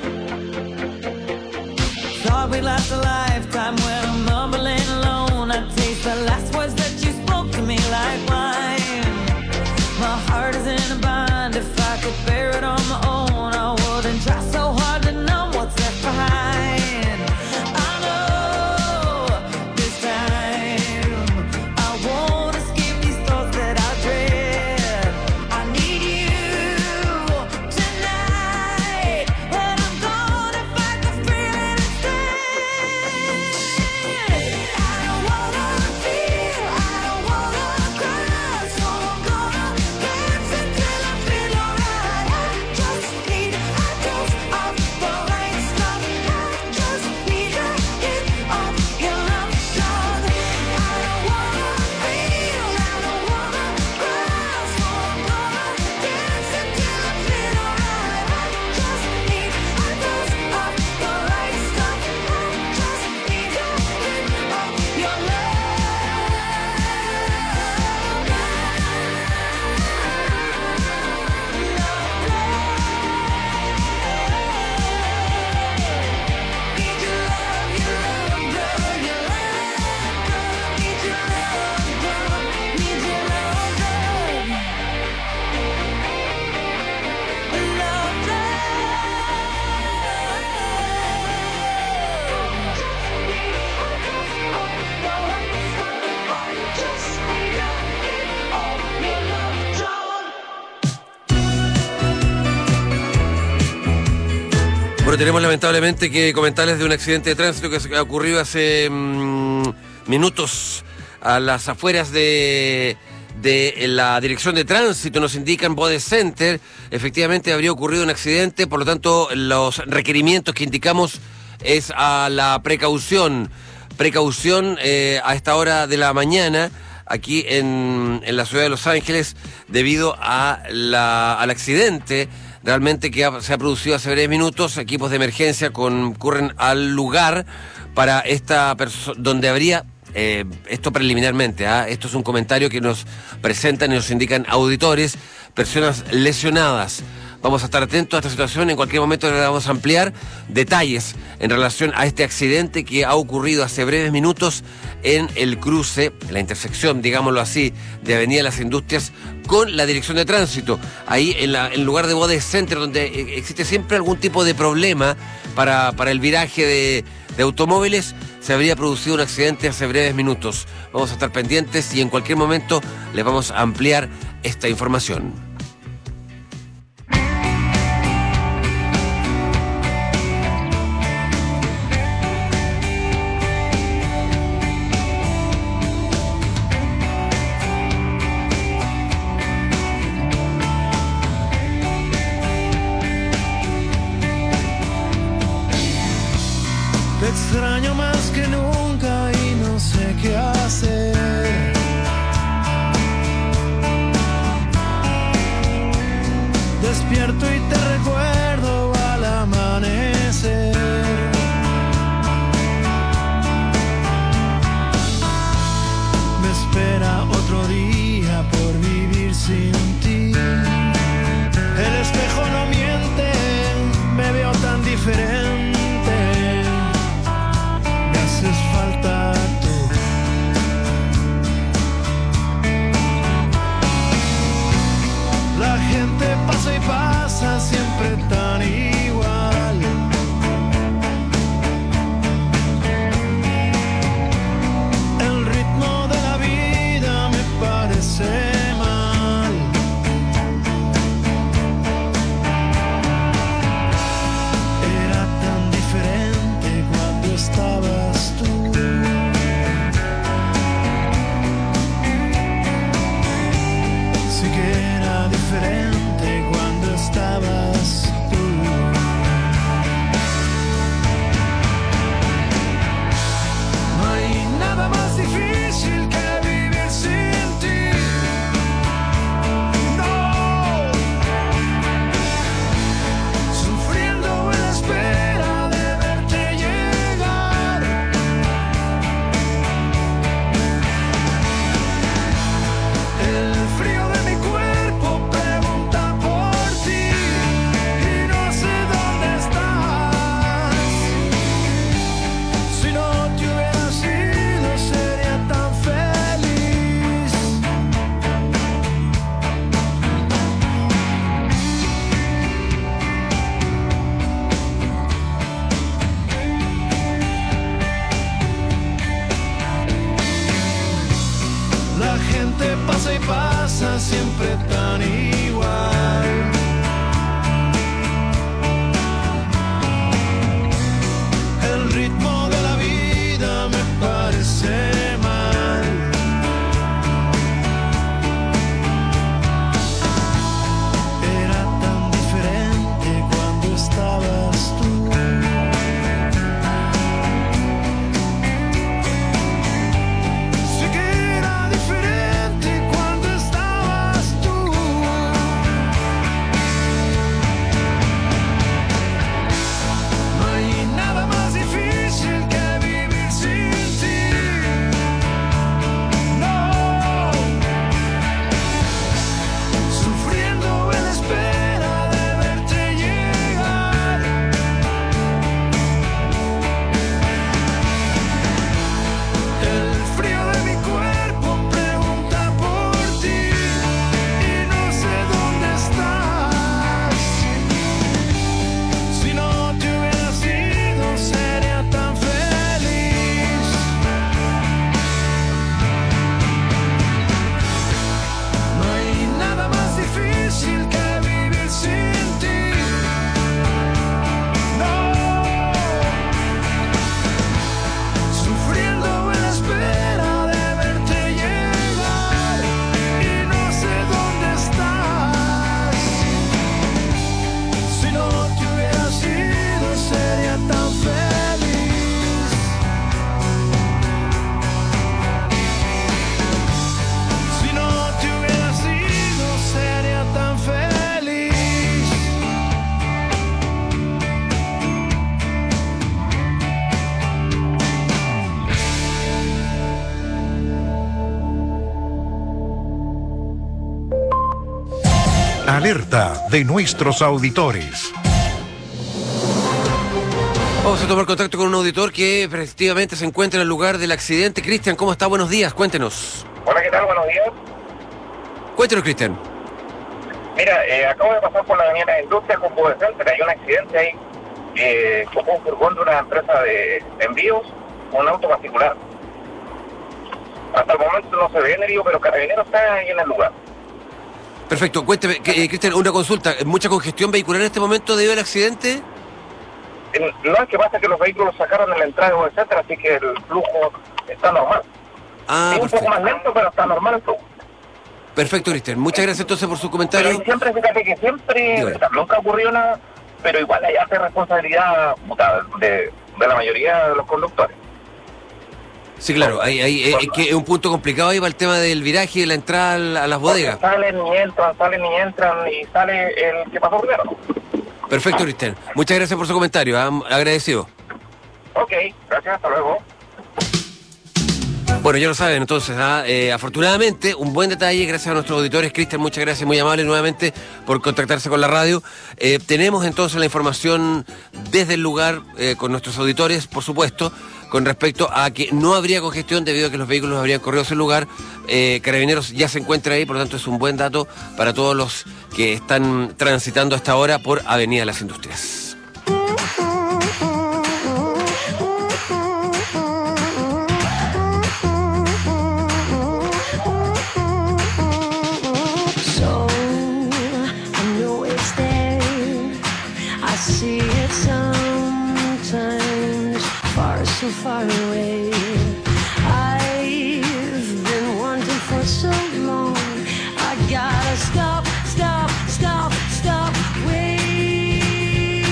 Thought we'd last a lifetime when I'm mumbling alone. I taste the last words that you spoke to me like wine. My heart is in a bind. If I could bear it on my own, I wouldn't try so hard to numb what's left behind. I know this time I won't escape these thoughts that I dread. I need you tonight, but I'm gonna fight the feeling instead. I don't wanna feel, I don't wanna cry, so I'm gonna dance until I feel alright. I just need a dose of the right stuff. I just need a hit of your love drug. I don't wanna feel, I don't wanna cry, so I'm gonna dance until I feel alright. I just need a dose of the right stuff. I just need a hit of your love. Bueno, tenemos lamentablemente que comentarles de un accidente de tránsito que se- ocurrió hace mm, minutos a las afueras de, de la dirección de tránsito. Nos indican Bode Center. Efectivamente habría ocurrido un accidente, por lo tanto los requerimientos que indicamos es a la precaución. Precaución eh, a esta hora de la mañana aquí en, en la ciudad de Los Ángeles debido a la, al accidente realmente que ha- se ha producido hace breves minutos. Equipos de emergencia concurren al lugar para esta perso- donde habría eh, esto preliminarmente, ¿ah? Esto es un comentario que nos presentan y nos indican auditores, personas lesionadas. Vamos a estar atentos a esta situación, en cualquier momento le vamos a ampliar detalles en relación a este accidente que ha ocurrido hace breves minutos en el cruce, en la intersección, digámoslo así, de Avenida Las Industrias con la Dirección de Tránsito. Ahí en, la, en el lugar de Bode Center, donde existe siempre algún tipo de problema para, para el viraje de, de automóviles, se habría producido un accidente hace breves minutos. Vamos a estar pendientes y en cualquier momento les vamos a ampliar esta información. Te extraño más que nunca y no sé qué hacer. Despierto y te recuerdo al amanecer. Me espera otro día por vivir sin ti. El espejo no miente, me veo tan diferente. Haces falta tú. La gente pasa y pasa siempre tan igual. El ritmo de la vida me parece mal. Era tan diferente cuando estabas tú. Sí que era diferente cuando estabas tú. No hay nada más difícil que vivir sin ti. No. Sufriendo en la espera de verte llegar. El frío de mi cuerpo pregunta por ti y no sé dónde estás. Si no te hubiera sido sería tan feliz. La gente pasa y pasa siempre tan igual. El ritmo de la vida me parece mal. Era tan diferente cuando estabas tú. Sí que era diferente cuando estabas tú. Alerta de nuestros auditores. Vamos a tomar contacto con un auditor que efectivamente se encuentra en el lugar del accidente. Cristian, ¿cómo está? Buenos días, cuéntenos. Hola, ¿qué tal? Buenos días. Cuéntenos, Cristian. Mira, eh, acabo de pasar por la avenida de Industria con Bube Center, hay un accidente ahí, eh, con un furgón de una empresa de envíos, un auto particular. Hasta el momento no se ve herido, pero Carabineros está ahí en el lugar. Perfecto, cuénteme, que, eh, Cristian, una consulta. ¿Mucha congestión vehicular en este momento debido al accidente? Eh, No es que pasa que los vehículos sacaron en la entrada de Bube Center, así que el flujo está normal. Ah, es un poco más lento, pero está normal el flujo. Perfecto, Cristian. Muchas gracias entonces por su comentario. Pero siempre, fíjate que siempre, o sea, nunca ocurrió nada, pero igual hay alta responsabilidad puta, de, de la mayoría de los conductores. Sí, claro, hay, hay, es que es un punto complicado ahí para el tema del viraje y la entrada a las bodegas. Porque salen y entran, salen y entran y sale el que pasó primero. Perfecto, Cristian. Muchas gracias por su comentario, ¿eh? Agradecido. Ok, gracias, hasta luego. Bueno, ya lo saben, entonces, ¿ah? eh, afortunadamente, un buen detalle, gracias a nuestros auditores. Cristian, muchas gracias, muy amable nuevamente por contactarse con la radio. Eh, tenemos entonces la información desde el lugar, eh, con nuestros auditores, por supuesto, con respecto a que no habría congestión debido a que los vehículos habrían corrido hacia el lugar. Eh, Carabineros ya se encuentra ahí, por lo tanto es un buen dato para todos los que están transitando a esta hora por Avenida Las Industrias. So, I know it's there. I see it sometimes, far so far away. I've been wanting for so long. I gotta stop, stop, stop, stop waiting.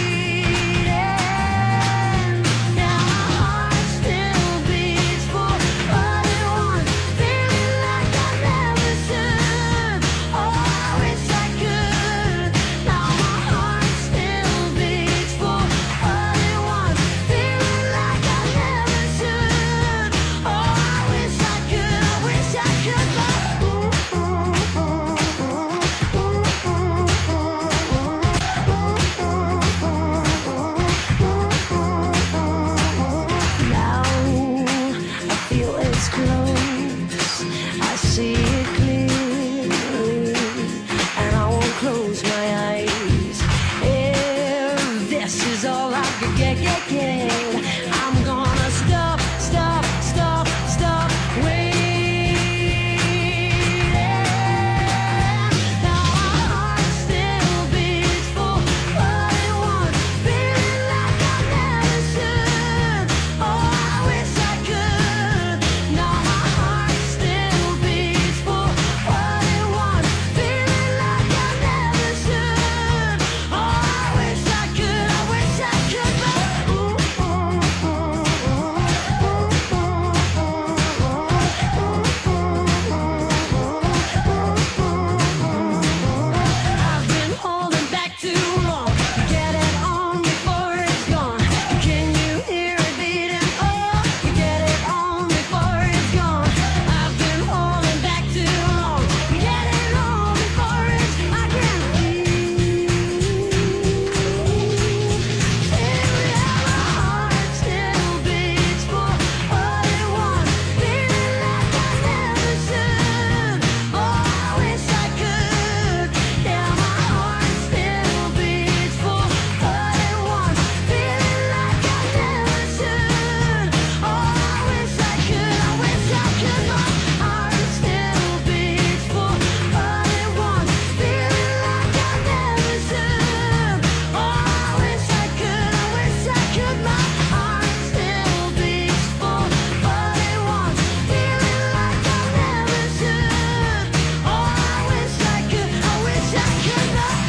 Now my heart still beats for what it wants, feeling like I never should. Oh, I wish I could. Now my heart still beats for what it wants, feeling like I never should. Oh, I wish I could, I wish I could. Now I feel it's close, I see it clearly, and I won't close my eyes. If this is all I could get, get, get, I'm gonna stop, stop, stop, stop waiting. Now my heart still beats for what it wants, feeling like I never should. Oh, I wish I could. Now my heart still beats for what it wants, feeling like I never should. Oh, I wish I could, I wish I could. I've been holding back too long. Get it on before it's gone. Can you hear it beating? Oh, get it on before it's gone. I've been holding back too long. Get it on before it's I can my heart still beats for what it wants, feeling like I never should. Oh, I wish I could. Yeah, my heart still beats for what it wants, feeling like I never should. Oh, I wish I could, I wish I could. My heart still beats for what it wants, feeling like I never should. Oh, I wish I could, I wish I could. My heart still beats for what it wants, feeling like I never should. Oh, I wish I could, I wish I could.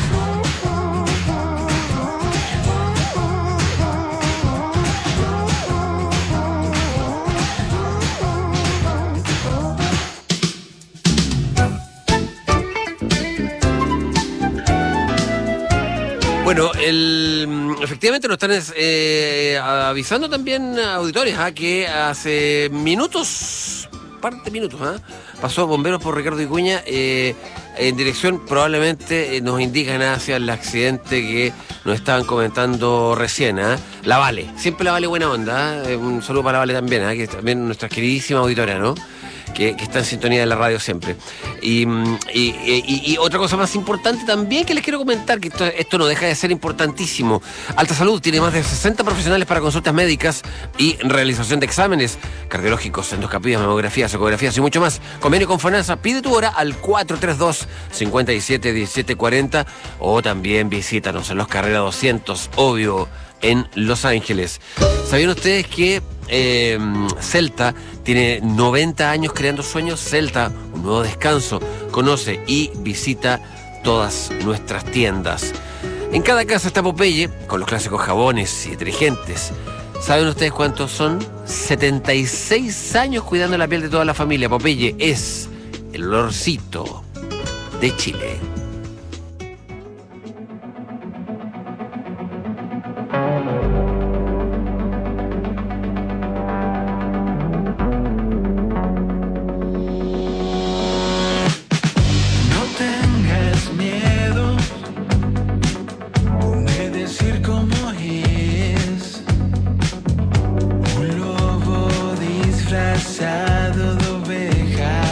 Bueno, el, efectivamente nos están eh, avisando también auditores ¿ah? que hace minutos par de minutos, ¿eh? Pasó bomberos por Ricardo Vicuña, eh, en dirección probablemente eh, nos indican hacia el accidente que nos estaban comentando recién, ¿eh? La Vale, siempre la Vale buena onda, ¿eh? Un saludo para la Vale también, ¿eh? Que es también nuestra queridísima auditora, ¿no? Que, que está en sintonía de la radio siempre. Y, y, y, y otra cosa más importante también que les quiero comentar, que esto, esto no deja de ser importantísimo. Alta Salud tiene más de sesenta profesionales para consultas médicas y realización de exámenes cardiológicos, endoscopías, mamografías, ecografías y mucho más. Convenio con FONASA, pide tu hora al cuatro tres dos, cinco siete, uno siete cuatro cero o también visítanos en Los Carrera doscientos, obvio, en Los Ángeles. ¿Sabían ustedes que eh, Celta tiene noventa años creando sueños? Celta, un nuevo descanso. Conoce y visita todas nuestras tiendas. En cada casa está Popeye, con los clásicos jabones y detergentes. ¿Saben ustedes cuántos son? setenta y seis años cuidando la piel de toda la familia. Popeye es el olorcito de Chile. No tengas miedo de decir cómo es un lobo disfrazado de oveja.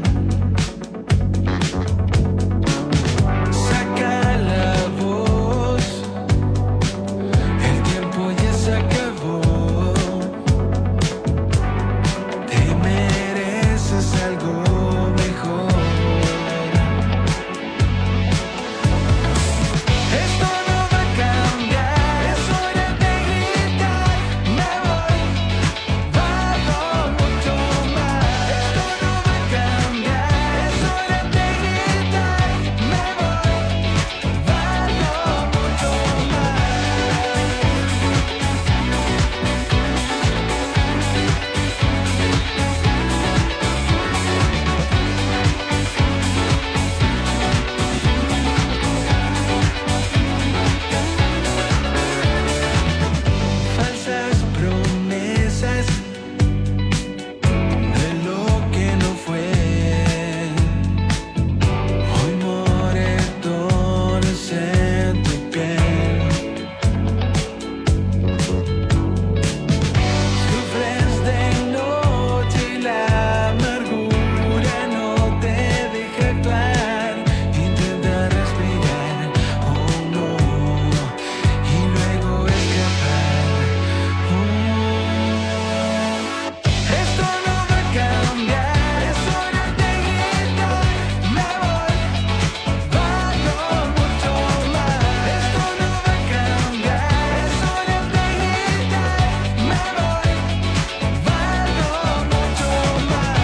Saca la voz, el tiempo ya se acabó. Te mereces algo mejor. Esto no va a cambiar, es hora de gritar. Me voy, valgo mucho más. Esto no va a cambiar, es hora de gritar. Me voy, valgo mucho más. Falsas promesas de lo que no fue. Hoy moretones en tu piel. Sufres de noche y la amargura no te deja actuar. Intenta respirar, oh no, y luego escapar. Esto no va a cambiar, es hora de gritar. Me voy, valgo mucho más. Esto no va a cambiar, es hora de gritar. Me voy, valgo mucho más.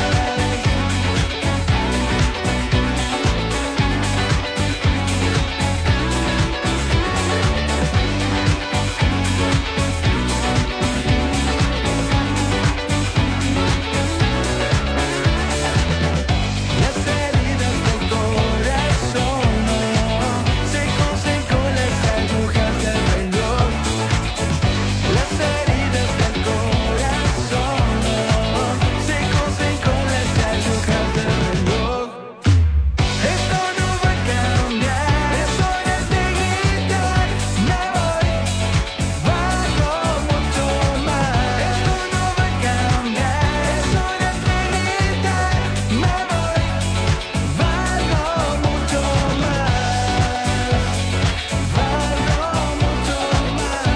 Las heridas del corazón se cosen con las agujas del reloj. Las heridas del corazón se cosen con las agujas del reloj. Esto no va a cambiar, es hora de gritar. Me voy, valgo mucho más. Esto no va a cambiar, es hora de gritar. Me voy, valgo mucho más. Valgo mucho más.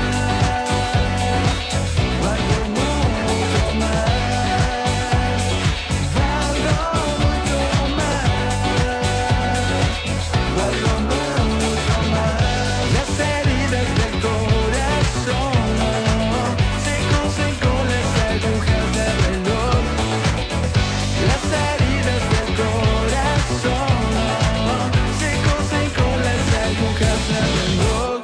Valgo mucho más. Valgo mucho más. Valgo mucho más. Las heridas del corazón se cosen con las agujas del reloj. Las heridas del corazón se cosen con las agujas del reloj.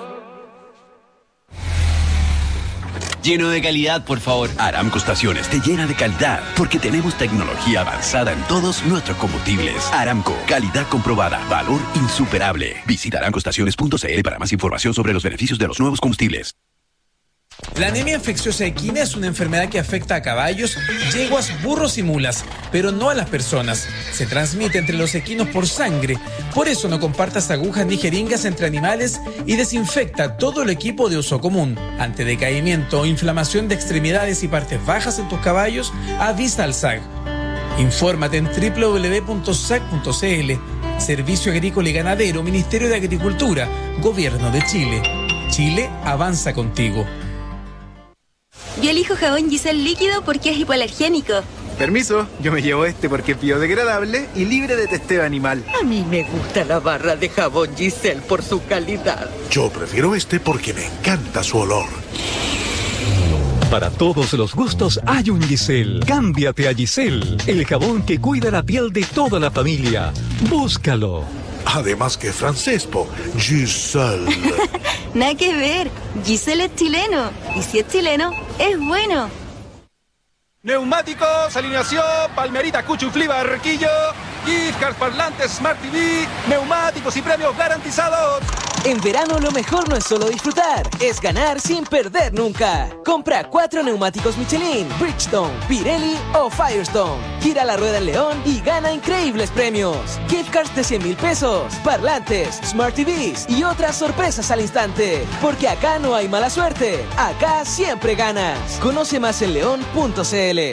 Lleno de calidad, por favor. Aramco Estaciones te llena de calidad porque tenemos tecnología avanzada en todos nuestros combustibles. Aramco, calidad comprobada, valor insuperable. Visita aramco estaciones punto c l para más información sobre los beneficios de los nuevos combustibles. La anemia infecciosa equina es una enfermedad que afecta a caballos, yeguas, burros y mulas, pero no a las personas. Se transmite entre los equinos por sangre. Por eso no compartas agujas ni jeringas entre animales y desinfecta todo el equipo de uso común. Ante decaimiento o inflamación de extremidades y partes bajas en tus caballos, avisa al S A G. Infórmate en doble u doble u doble u punto s a g punto c l. Servicio Agrícola y Ganadero, Ministerio de Agricultura, Gobierno de Chile. Chile avanza contigo. Yo elijo jabón Giselle líquido porque es hipoalergénico. Permiso, yo me llevo este porque es biodegradable y libre de testeo animal. A mí me gusta la barra de jabón Giselle por su calidad. Yo prefiero este porque me encanta su olor. Para todos los gustos hay un Giselle. Cámbiate a Giselle, el jabón que cuida la piel de toda la familia. Búscalo. Además que francés, po. Giselle. Nada que ver. Giselle es chileno. Y si es chileno, es bueno. Neumáticos, alineación, Palmerita, Cuchuflí, Barquillo, gift cards, parlantes, Smart T V, neumáticos y premios garantizados. En verano lo mejor no es solo disfrutar, es ganar sin perder nunca. Compra cuatro neumáticos Michelin, Bridgestone, Pirelli o Firestone. Gira la rueda en León y gana increíbles premios. Gift cards de cien mil pesos, parlantes, Smart T Vs y otras sorpresas al instante. Porque acá no hay mala suerte, acá siempre ganas. Conoce más en león punto c l.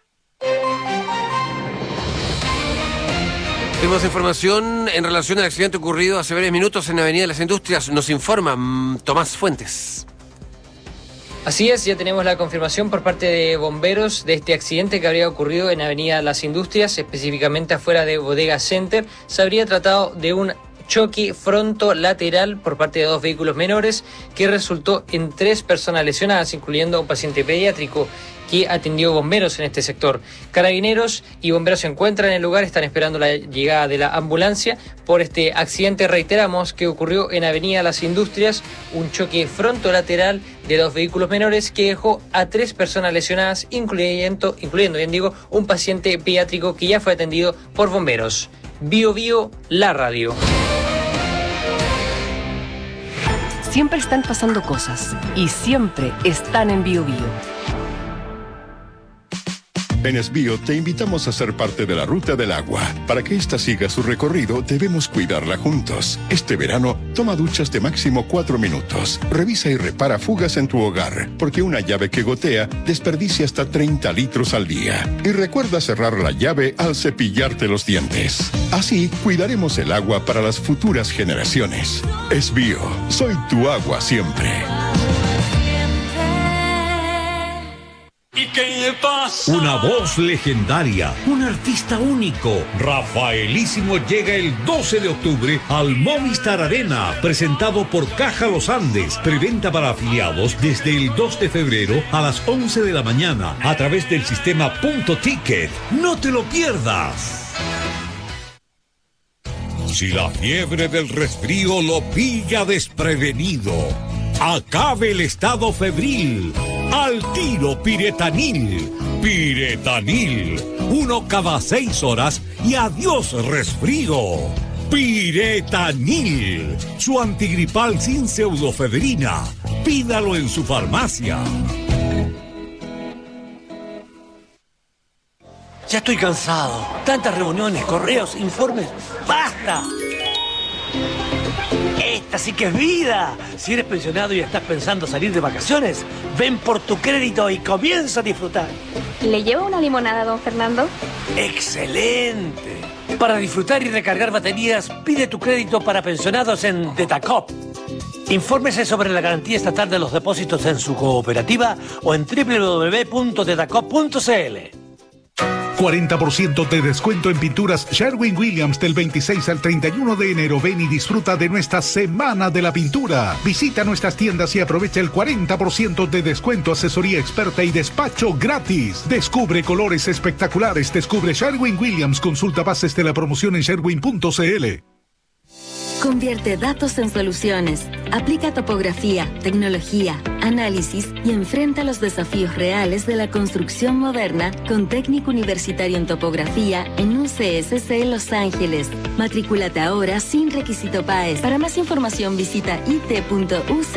Tenemos información en relación al accidente ocurrido hace varios minutos en la Avenida de las Industrias. Nos informa mm, Tomás Fuentes. Así es, ya tenemos la confirmación por parte de bomberos de este accidente que habría ocurrido en Avenida Las Industrias, específicamente afuera de Bodega Center. Se habría tratado de un choque fronto-lateral por parte de dos vehículos menores que resultó en tres personas lesionadas, incluyendo a un paciente pediátrico que atendió bomberos en este sector. Carabineros y bomberos se encuentran en el lugar, están esperando la llegada de la ambulancia por este accidente. Reiteramos que ocurrió en Avenida Las Industrias, un choque fronto-lateral de dos vehículos menores que dejó a tres personas lesionadas, incluyendo, incluyendo bien digo, un paciente pediátrico que ya fue atendido por bomberos. Bio Bio, la radio. Siempre están pasando cosas y siempre están en Bio Bio. En Esbio te invitamos a ser parte de la Ruta del Agua. Para que ésta siga su recorrido, debemos cuidarla juntos. Este verano, toma duchas de máximo cuatro minutos. Revisa y repara fugas en tu hogar, porque una llave que gotea desperdicia hasta treinta litros al día. Y recuerda cerrar la llave al cepillarte los dientes. Así, cuidaremos el agua para las futuras generaciones. Esbio, soy tu agua siempre. ¿Y qué pasa? Una voz legendaria, un artista único. Rafaelísimo llega el doce de octubre al Movistar Arena, presentado por Caja Los Andes. Preventa para afiliados desde el dos de febrero a las once de la mañana a través del sistema Punto Ticket. ¡No te lo pierdas! Si la fiebre del resfrío lo pilla desprevenido, acabe el estado febril. Al tiro Piretanil. Piretanil. Uno cada seis horas y adiós resfrío. Piretanil. Su antigripal sin pseudofebrina. Pídalo en su farmacia. Ya estoy cansado. Tantas reuniones, correos, informes. ¡Basta! Esta sí que es vida. Si eres pensionado y estás pensando salir de vacaciones, ven por tu crédito y comienza a disfrutar. ¿Le llevo una limonada, don Fernando? ¡Excelente! Para disfrutar y recargar baterías, pide tu crédito para pensionados en Detacop. Infórmese sobre la garantía estatal de los depósitos en su cooperativa o en doble u doble u doble u punto detacop punto c l. cuarenta por ciento de descuento en pinturas Sherwin-Williams del veintiséis al treinta y uno de enero. Ven y disfruta de nuestra Semana de la Pintura. Visita nuestras tiendas y aprovecha el cuarenta por ciento de descuento, asesoría experta y despacho gratis. Descubre colores espectaculares. Descubre Sherwin-Williams. Consulta bases de la promoción en sherwin punto c l. Convierte datos en soluciones. Aplica topografía, tecnología, análisis y enfrenta los desafíos reales de la construcción moderna con técnico universitario en topografía en U C S C Los Ángeles. Matrículate ahora sin requisito P A E S. Para más información visita i t punto u c